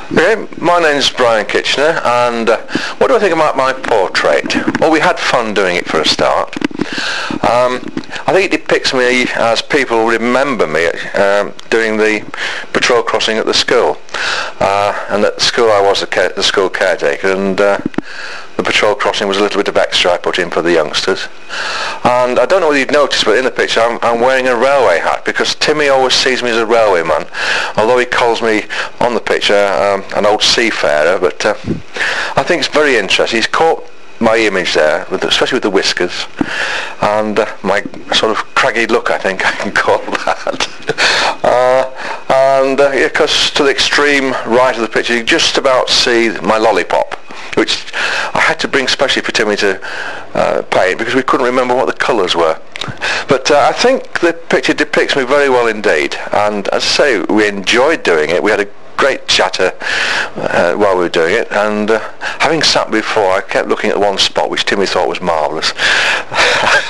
Okay, my name's Brian Kitchener, and what do I think about my portrait? Well, we had fun doing it for a start. I think it depicts me as people remember me doing the patrol crossing at the school. And at the school I was the school caretaker, and the patrol crossing was a little bit of extra I put in for the youngsters. And I don't know whether you'd noticed, but in the picture I'm wearing a railway hat, because Timmy always sees me as a railway man, although he calls me on the picture an old seafarer. But I think it's very interesting. He's caught my image there, especially with the whiskers and my sort of craggy look, I think I can call that. Because to the extreme right of the picture you just about see my lollipop, which I had to bring specially for Timmy to paint, because we couldn't remember what the colours were. But I think the picture depicts me very well indeed, and as I say, we enjoyed doing it. We had a great chatter while we were doing it, and having sat before, I kept looking at one spot which Timmy thought was marvellous.